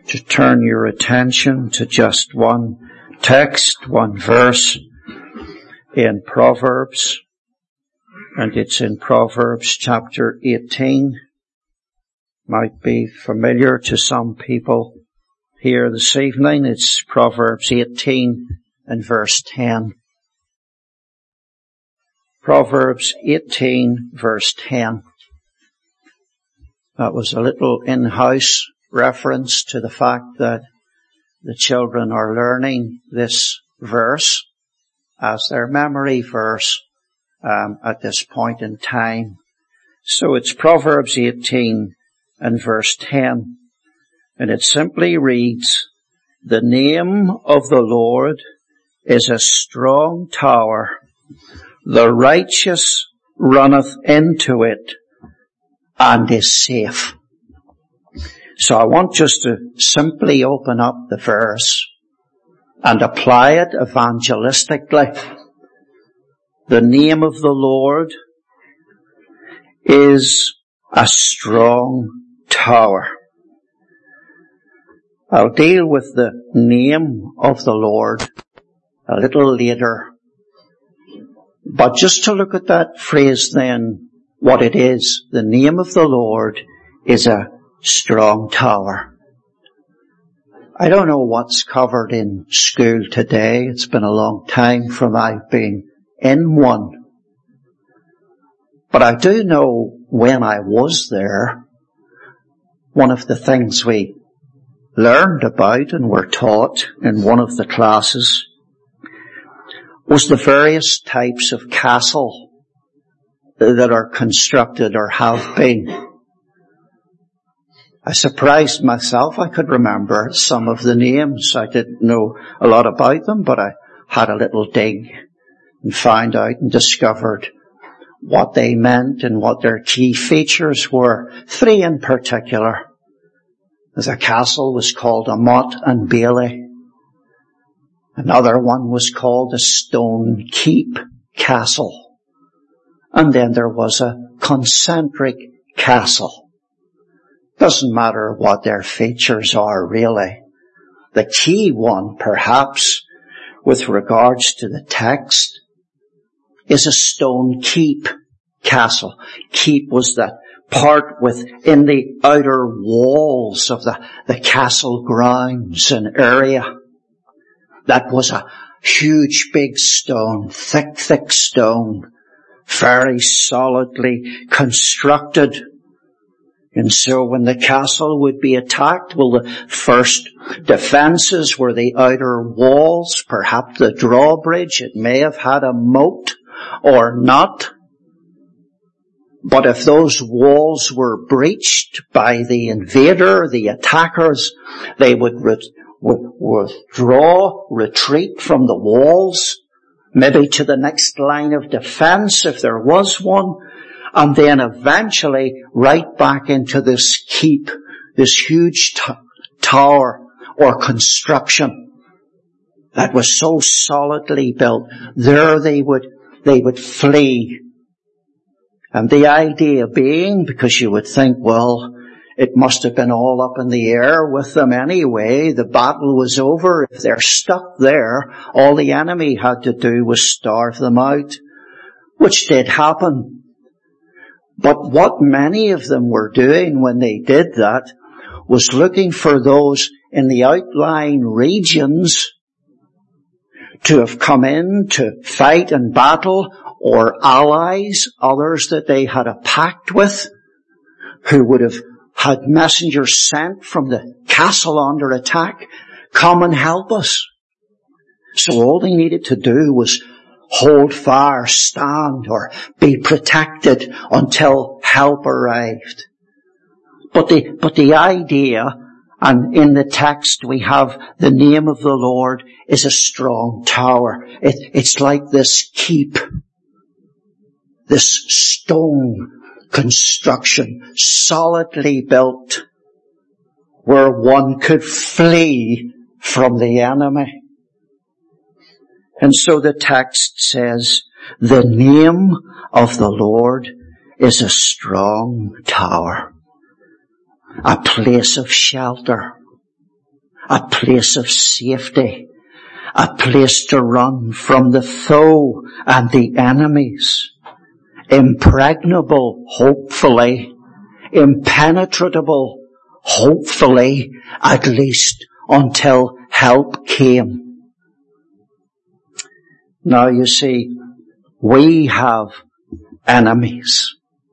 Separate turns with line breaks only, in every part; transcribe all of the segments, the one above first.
to turn your attention to just one text, one verse in Proverbs, and it's in Proverbs chapter 18. Might be familiar to some people here this evening. It's Proverbs 18 and verse 10. Proverbs 18 verse 10. That was a little in-house reference to the fact that the children are learning this verse as their memory verse at this point in time. So it's Proverbs 18 and verse 10. And it simply reads, "The name of the Lord is a strong tower. The righteous runneth into it and is safe." So I want just to simply open up the verse and apply it evangelistically. The name of the Lord is a strong tower. I'll deal with the name of the Lord a little later. But just to look at that phrase then, what it is, the name of the Lord is a strong tower. I don't know what's covered in school today. It's been a long time from I've been in one. But I do know when I was there, one of the things we learned about and were taught in one of the classes was the various types of castle that are constructed or have been. I surprised myself. I could remember some of the names. I didn't know a lot about them, but I had a little dig and found out and discovered what they meant and what their key features were. 3 in particular. The castle was called a Motte and Bailey. Another one was called a Stone Keep Castle. And then there was a concentric castle. Doesn't matter what their features are, really. The key one, perhaps, with regards to the text, is a stone keep castle. Keep was the part within the outer walls of the castle grounds and area. That was a huge big stone, thick stone, very solidly constructed. And so when the castle would be attacked, well, the first defenses were the outer walls, perhaps the drawbridge. It may have had a moat or not. But if those walls were breached by the invader, the attackers, they would withdraw, retreat from the walls, maybe to the next line of defense if there was one, and then eventually right back into this keep, this huge tower or construction that was so solidly built. There they would flee. And the idea being, because you would think, well, it must have been all up in the air with them anyway. The battle was over. If they're stuck there, all the enemy had to do was starve them out, which did happen. But what many of them were doing when they did that was looking for those in the outlying regions to have come in to fight and battle, or allies, others that they had a pact with, who would have had messengers sent from the castle under attack, come and help us. So all they needed to do was hold fire, stand, or be protected until help arrived. But the idea, and in the text we have the name of the Lord is a strong tower. It's like this keep, this stone construction, solidly built, where one could flee from the enemy. And so the text says, the name of the Lord is a strong tower, a place of shelter. a place of safety, a place to run from the foe and the enemies. Impregnable, hopefully. Impenetrable, hopefully, at least until help came. Now you see, we have enemies.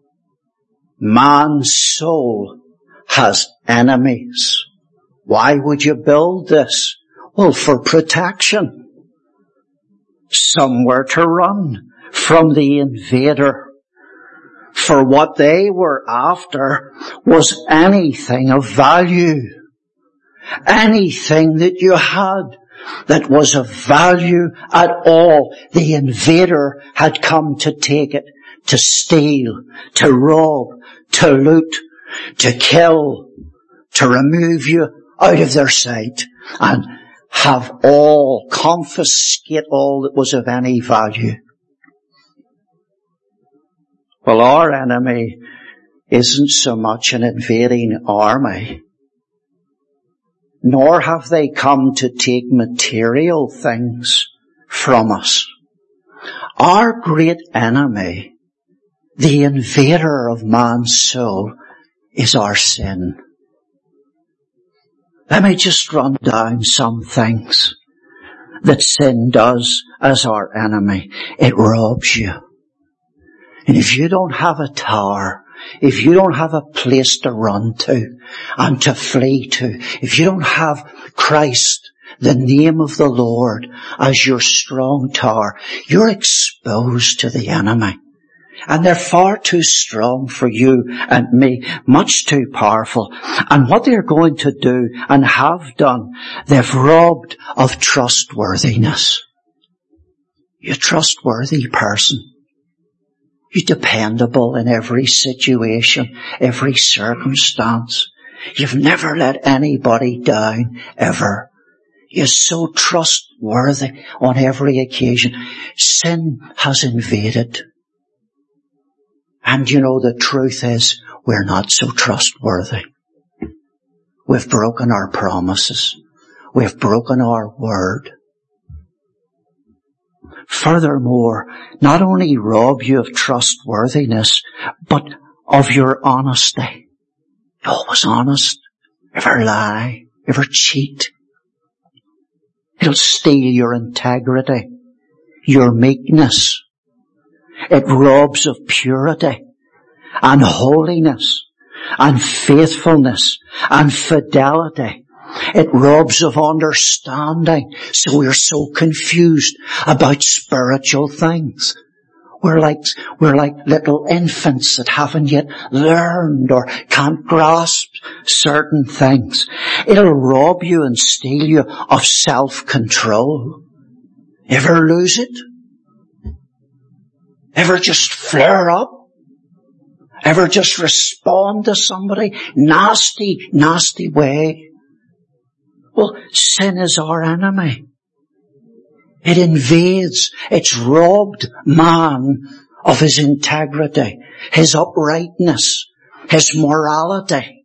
Man's soul has enemies. Why would you build this? Well, for protection. Somewhere to run from the invader. For what they were after was anything of value. Anything that you had that was of value at all. The invader had come to take it, to steal, to rob, to loot, to kill, to remove you out of their sight and have all, confiscate all that was of any value. Well, our enemy isn't so much an invading army, nor have they come to take material things from us. Our great enemy, the invader of man's soul, is our sin. Let me just run down some things that sin does as our enemy. It robs you. And if you don't have a tower, if you don't have a place to run to and to flee to, if you don't have Christ, the name of the Lord, as your strong tower, you're exposed to the enemy. And they're far too strong for you and me, much too powerful. And what they're going to do and have done, they've robbed of trustworthiness. You trustworthy person. You dependable in every situation, every circumstance. You've never let anybody down, ever. You're so trustworthy on every occasion. Sin has invaded. And you know, the truth is, we're not so trustworthy. We've broken our promises. We've broken our word. Furthermore, not only rob you of trustworthiness, but of your honesty. You're always honest. Never lie. Never cheat. It'll steal your integrity, your meekness. It robs of purity and holiness and faithfulness and fidelity. It robs of understanding. So we're so confused about spiritual things. We're like little infants that haven't yet learned or can't grasp certain things. It'll rob you and steal you of self-control. Ever lose it? Ever just flare up? Ever just respond to somebody? Nasty, nasty way? Well, sin is our enemy. It invades. It's robbed man of his integrity, his uprightness, his morality.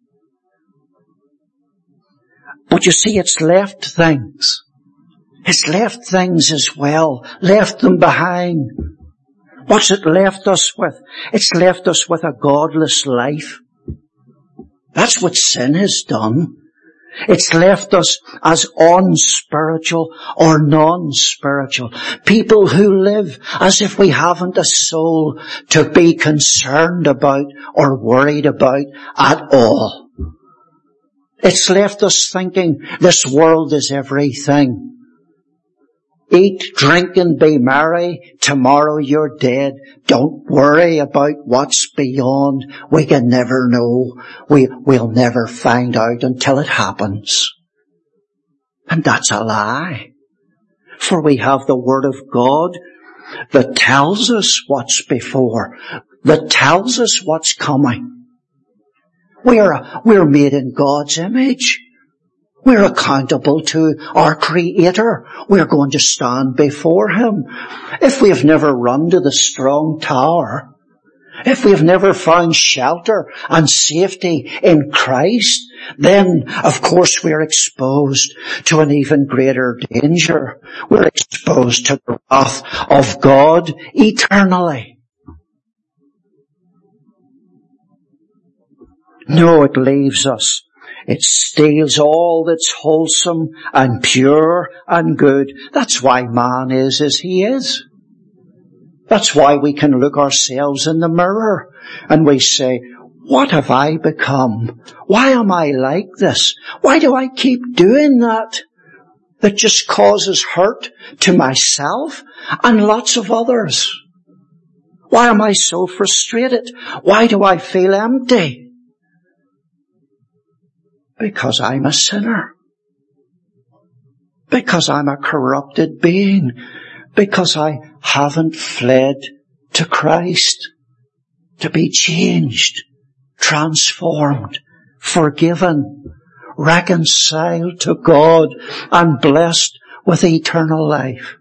But you see, it's left things. It's left things as well. Left them behind. What's it left us with? It's left us with a godless life. That's what sin has done. It's left us as unspiritual or non-spiritual. People who live as if we haven't a soul to be concerned about or worried about at all. It's left us thinking this world is everything. Eat, drink and be merry. Tomorrow you're dead. Don't worry about what's beyond. We can never know. We'll never find out until it happens. And that's a lie. For we have the Word of God that tells us what's before, that tells us what's coming. We're made in God's image. We're accountable to our Creator. We're going to stand before Him. If we have never run to the strong tower, if we've never found shelter and safety in Christ, then of course we're exposed to an even greater danger. We're exposed to the wrath of God eternally. No, it leaves us. It steals all that's wholesome and pure and good. That's why man is as he is. That's why we can look ourselves in the mirror and we say, what have I become? Why am I like this? Why do I keep doing that? That just causes hurt to myself and lots of others. Why am I so frustrated? Why do I feel empty? Because I'm a sinner. Because I'm a corrupted being. Because I haven't fled to Christ to be changed, transformed, forgiven, reconciled to God, and blessed with eternal life.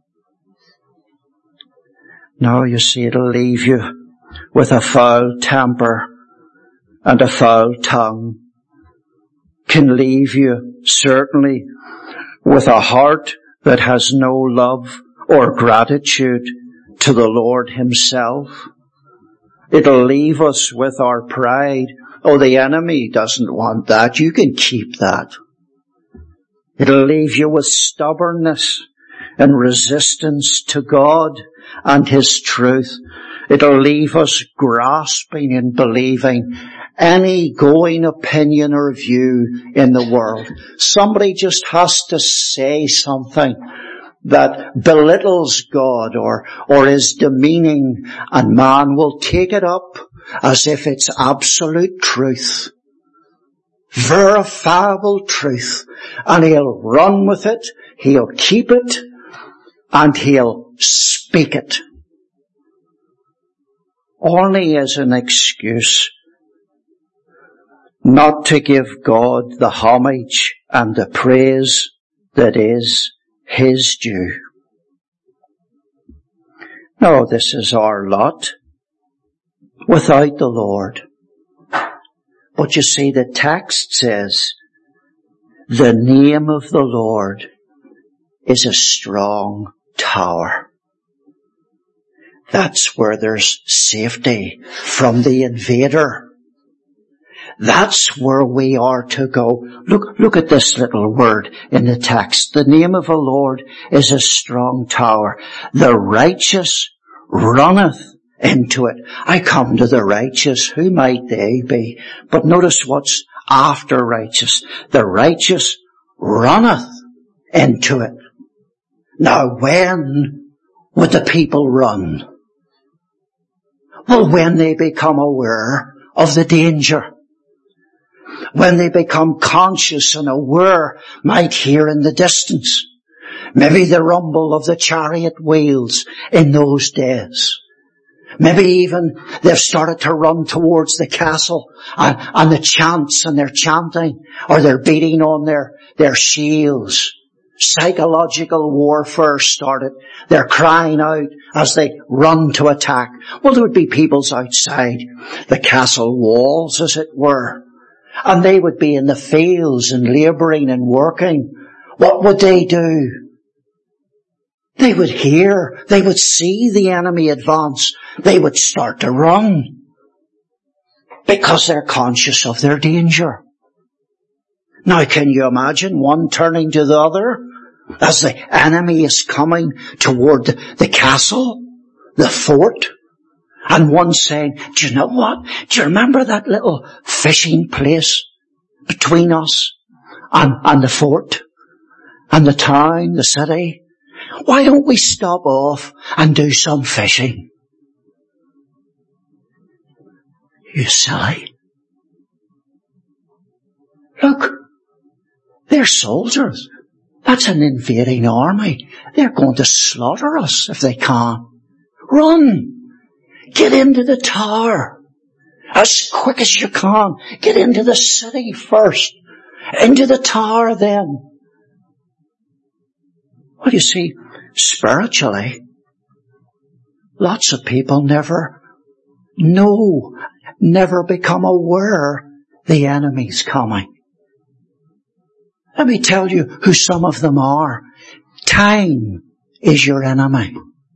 Now you see, it'll leave you with a foul temper and a foul tongue. Can leave you certainly with a heart that has no love or gratitude to the Lord Himself. It'll leave us with our pride. Oh, the enemy doesn't want that. You can keep that. It'll leave you with stubbornness and resistance to God and His truth. It'll leave us grasping and believing any going opinion or view in the world. Somebody just has to say something that belittles God or is demeaning, and man will take it up as if it's absolute truth, verifiable truth, and he'll run with it, he'll keep it, and he'll speak it. Only as an excuse not to give God the homage and the praise that is His due. No, this is our lot without the Lord. But you see, the text says, the name of the Lord is a strong tower. That's where there's safety from the invader. That's where we are to go. Look at this little word in the text. The name of the Lord is a strong tower. The righteous runneth into it. I come to the righteous. Who might they be? But notice what's after righteous. The righteous runneth into it. Now, when would the people run? Well, when they become aware of the danger. When they become conscious and aware, might hear in the distance, maybe the rumble of the chariot wheels in those days. Maybe even they've started to run towards the castle and the chants, and they're chanting, or they're beating on their shields. Psychological warfare started. They're crying out as they run to attack. Well, there would be peoples outside the castle walls, as it were. And they would be in the fields and labouring and working. What would they do? They would hear, they would see the enemy advance. They would start to run because they're conscious of their danger. Now, can you imagine one turning to the other as the enemy is coming toward the castle, the fort? And one saying, do you know what? Do you remember that little fishing place between us and the fort and the town, the city? Why don't we stop off and do some fishing? You silly. Look, they're soldiers. That's an invading army. They're going to slaughter us if they can. Run! Get into the tower as quick as you can. Get into the city first. Into the tower then. Well, you see, spiritually, lots of people never know, never become aware the enemy's coming. Let me tell you who some of them are. Time is your enemy.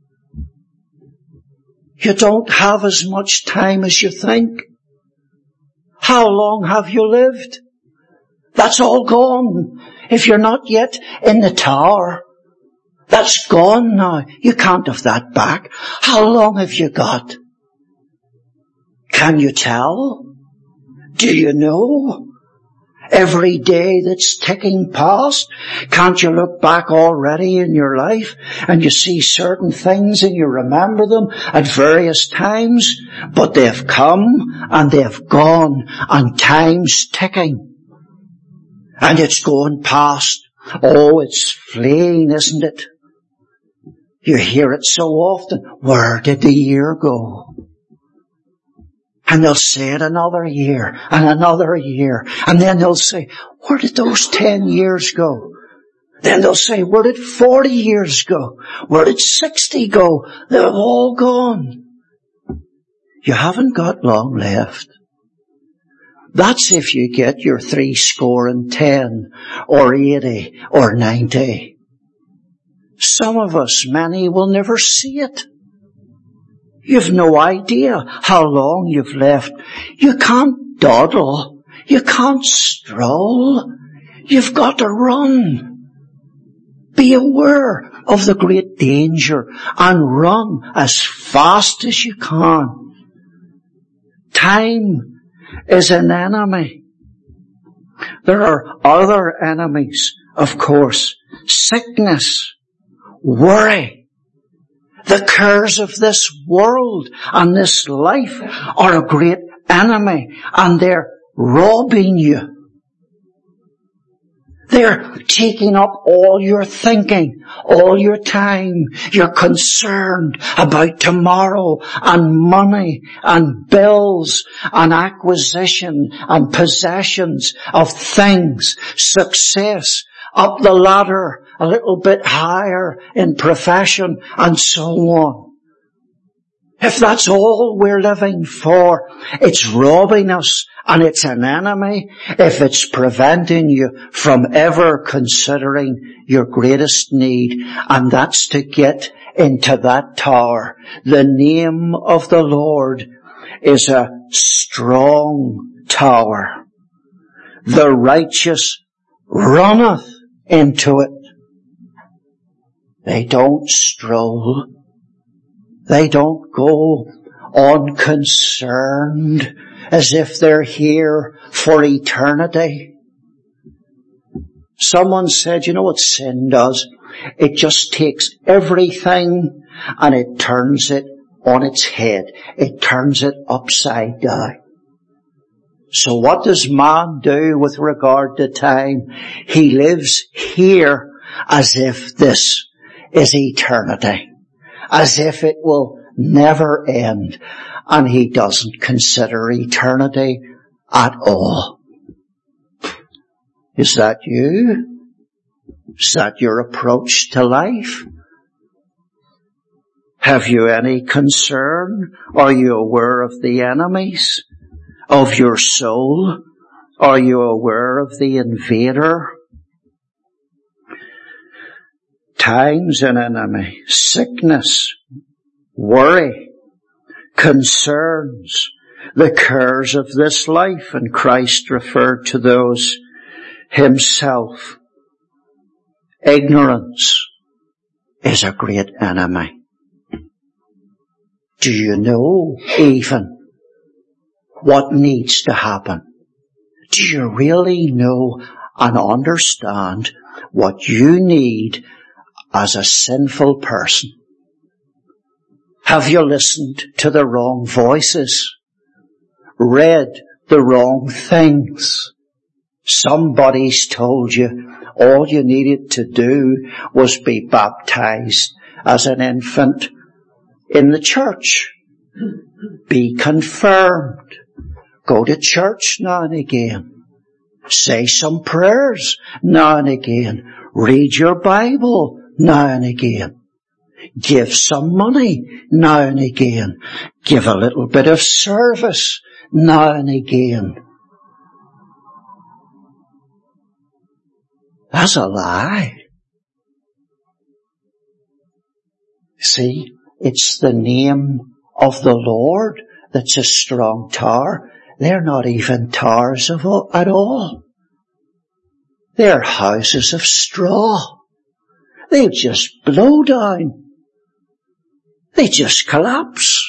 You don't have as much time as you think. How long have you lived? That's all gone. If you're not yet in the tower, that's gone now. You can't have that back. How long have you got? Can you tell? Do you know? Every day that's ticking past, can't you look back already in your life and you see certain things and you remember them at various times, but they've come and they've gone and time's ticking and it's going past. Oh, it's fleeing, isn't it? You hear it so often. Where did the year go? And they'll say it another year and another year. And then they'll say, where did those 10 years go? Then they'll say, where did 40 years go? Where did 60 go? They've all gone. You haven't got long left. That's if you get your 70 or 80 or 90. Some of us, many, will never see it. You've no idea how long you've left. You can't dawdle. You can't stroll. You've got to run. Be aware of the great danger and run as fast as you can. Time is an enemy. There are other enemies, of course. Sickness, worry. The cares of this world and this life are a great enemy, and they're robbing you. They're taking up all your thinking, all your time. You're concerned about tomorrow and money and bills and acquisition and possessions of things, success, up the ladder, a little bit higher in profession, and so on. If that's all we're living for, it's robbing us, and it's an enemy if it's preventing you from ever considering your greatest need, and that's to get into that tower. The name of the Lord is a strong tower. The righteous runneth into it. They don't stroll. They don't go unconcerned as if they're here for eternity. Someone said, you know what sin does? It just takes everything and it turns it on its head. It turns it upside down. So what does man do with regard to time? He lives here as if this is eternity, as if it will never end, and he doesn't consider eternity at all. Is that you? Is that your approach to life? Have you any concern? Are you aware of the enemies of your soul? Are you aware of the invader? Time's an enemy. Sickness, worry, concerns, the cares of this life, and Christ referred to those himself. Ignorance is a great enemy. Do you know even what needs to happen? Do you really know and understand what you need as a sinful person? Have you listened to the wrong voices? Read the wrong things? Somebody's told you all you needed to do was be baptized as an infant in the church. Be confirmed. Go to church now and again. Say some prayers now and again. Read your Bible now and again. Give some money now and again. Give a little bit of service now and again. That's a lie. See, it's the name of the Lord that's a strong tower. They're not even towers at all. They're houses of straw. They just blow down. They just collapse.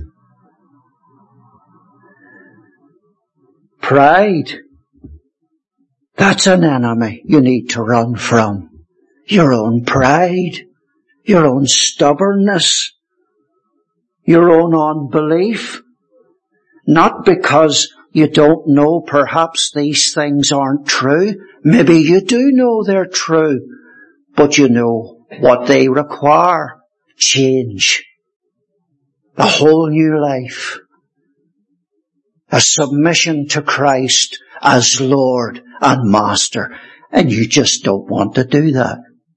Pride. That's an enemy you need to run from. Your own pride. Your own stubbornness. Your own unbelief. Not because you don't know perhaps these things aren't true. Maybe you do know they're true. But you know what they require. Change. A whole new life. A submission to Christ as Lord and Master. And you just don't want to do that.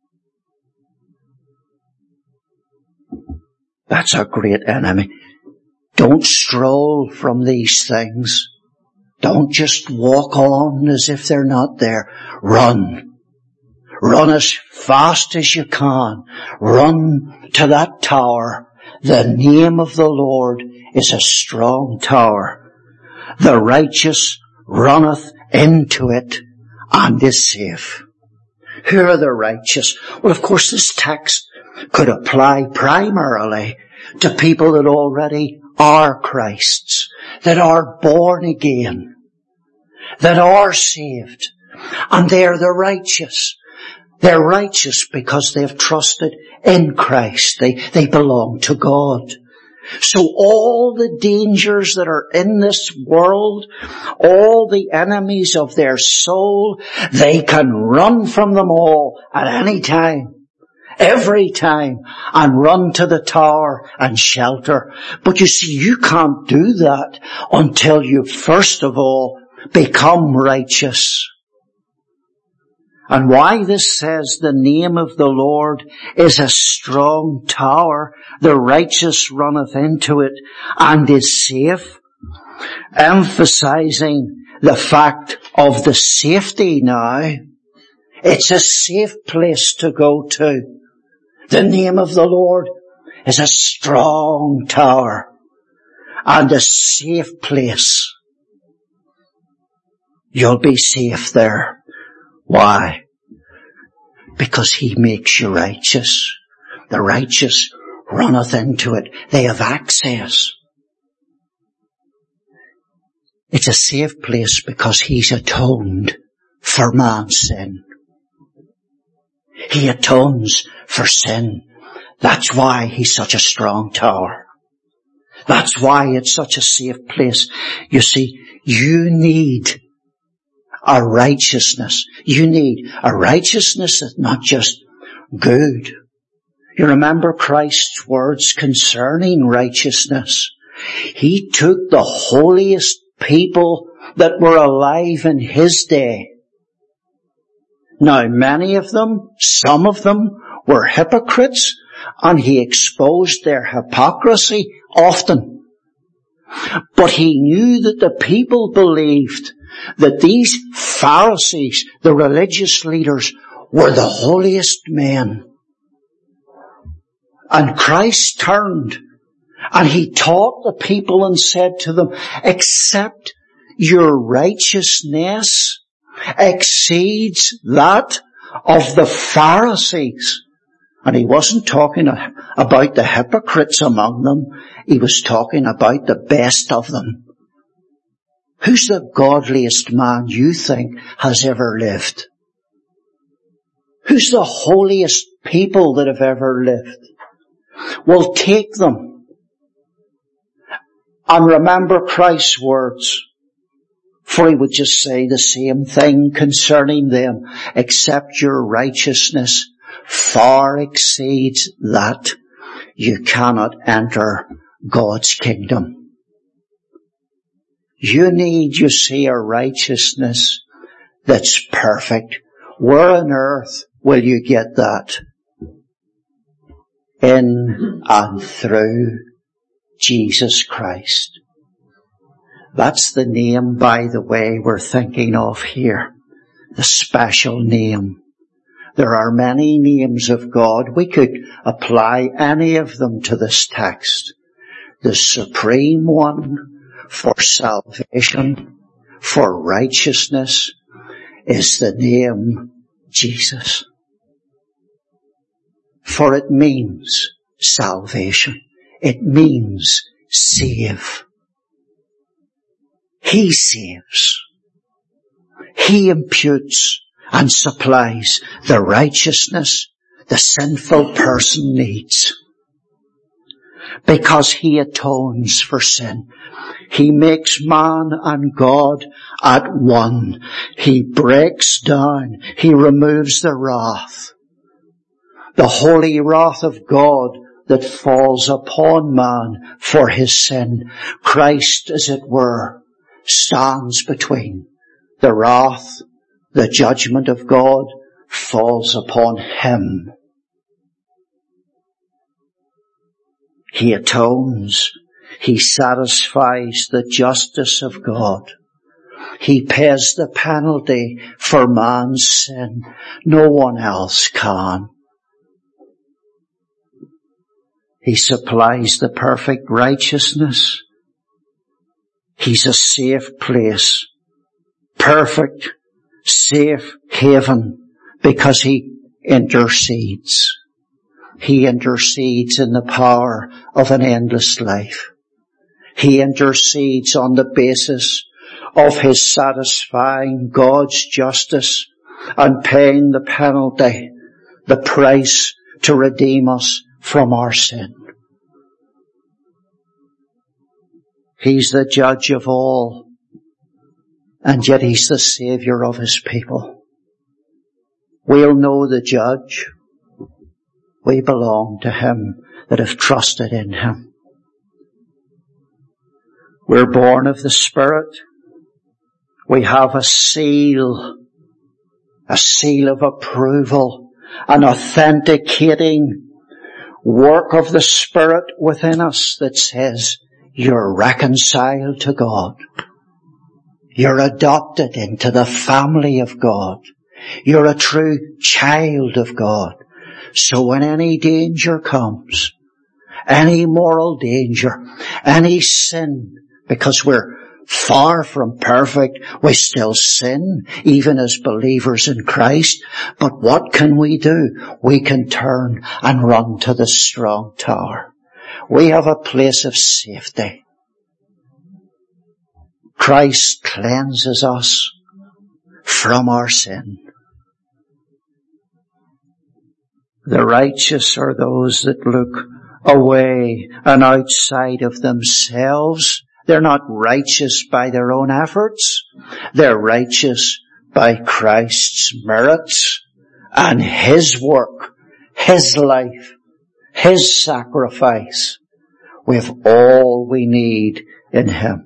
That's a great enemy. Don't stroll from these things. Don't just walk on as if they're not there. Run. Run as fast as you can. Run to that tower. The name of the Lord is a strong tower. The righteous runneth into it and is safe. Who are the righteous? Well, of course, this text could apply primarily to people that already are Christ's, that are born again, that are saved, and they're the righteous. They're righteous because they've trusted in Christ. They belong to God. So all the dangers that are in this world, all the enemies of their soul, they can run from them all at any time. Every time, and run to the tower and shelter. But you see, you can't do that until you first of all become righteous. And why this says the name of the Lord is a strong tower, the righteous runneth into it and is safe, emphasizing the fact of the safety now. It's a safe place to go to. The name of the Lord is a strong tower and a safe place. You'll be safe there. Why? Because He makes you righteous. The righteous runneth into it. They have access. It's a safe place because He's atoned for man's sin. He atones for sin. That's why He's such a strong tower. That's why it's such a safe place. You see, you need a righteousness. You need a righteousness that's not just good. You remember Christ's words concerning righteousness. He took the holiest people that were alive in His day. Now, many of them, some of them, were hypocrites, and He exposed their hypocrisy often. But He knew that the people believed that these Pharisees, the religious leaders, were the holiest men. And Christ turned, and He taught the people and said to them, except your righteousness exceeds that of the Pharisees. And He wasn't talking about the hypocrites among them. He was talking about the best of them. Who's the godliest man you think has ever lived? Who's the holiest people that have ever lived? Well, take them and remember Christ's words. For He would just say the same thing concerning them, except your righteousness far exceeds that, you cannot enter God's kingdom. You need, you see, a righteousness that's perfect. Where on earth will you get that? in and through Jesus Christ. That's the name, by the way, we're thinking of here. The special name. There are many names of God. We could apply any of them to this text. The supreme one for salvation, for righteousness, is the name Jesus. For it means salvation. It means save. He saves. He imputes and supplies the righteousness the sinful person needs. Because He atones for sin. He makes man and God at one. He breaks down. He removes the wrath. The holy wrath of God that falls upon man for his sin. Christ, as it were, stands between. The wrath, the judgment of God falls upon Him. He atones. He satisfies the justice of God. He pays the penalty for man's sin. No one else can. He supplies the perfect righteousness. He's a safe place. Perfect, safe haven, because He intercedes. He intercedes in the power of an endless life. He intercedes on the basis of His satisfying God's justice and paying the penalty, the price to redeem us from our sin. He's the judge of all, and yet He's the Saviour of His people. We'll know the judge. We belong to Him that have trusted in Him. We're born of the Spirit. We have a seal of approval, an authenticating work of the Spirit within us that says, you're reconciled to God. You're adopted into the family of God. You're a true child of God. So when any danger comes, any moral danger, any sin, because we're far from perfect, we still sin, even as believers in Christ. But what can we do? We can turn and run to the strong tower. We have a place of safety. Christ cleanses us from our sin. The righteous are those that look away and outside of themselves. They're not righteous by their own efforts. They're righteous by Christ's merits and His work, His life, His sacrifice. We have all we need in Him.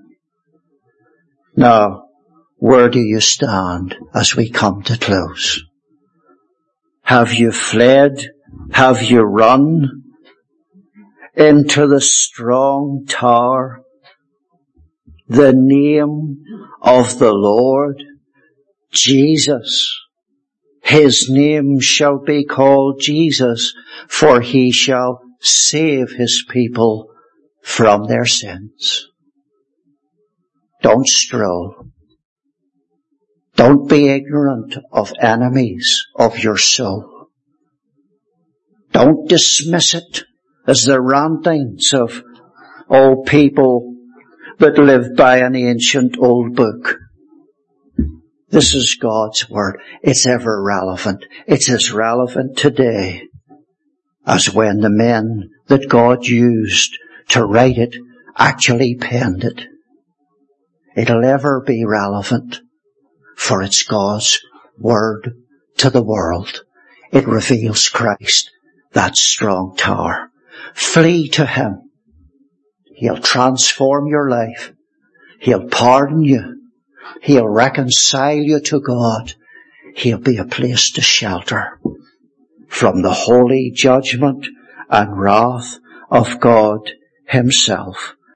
Now, where do you stand as we come to close? Have you fled? Have you run into the strong tower? The name of the Lord, Jesus. His name shall be called Jesus, for He shall save His people from their sins. Don't stroll. Don't be ignorant of enemies of your soul. Don't dismiss it as the rantings of old people that live by an ancient old book. This is God's Word. It's ever relevant. It's as relevant today as when the men that God used to write it actually penned it. It'll ever be relevant, for it's God's Word to the world. It reveals Christ, that strong tower. Flee to Him. He'll transform your life. He'll pardon you. He'll reconcile you to God. He'll be a place to shelter from the holy judgment and wrath of God himself.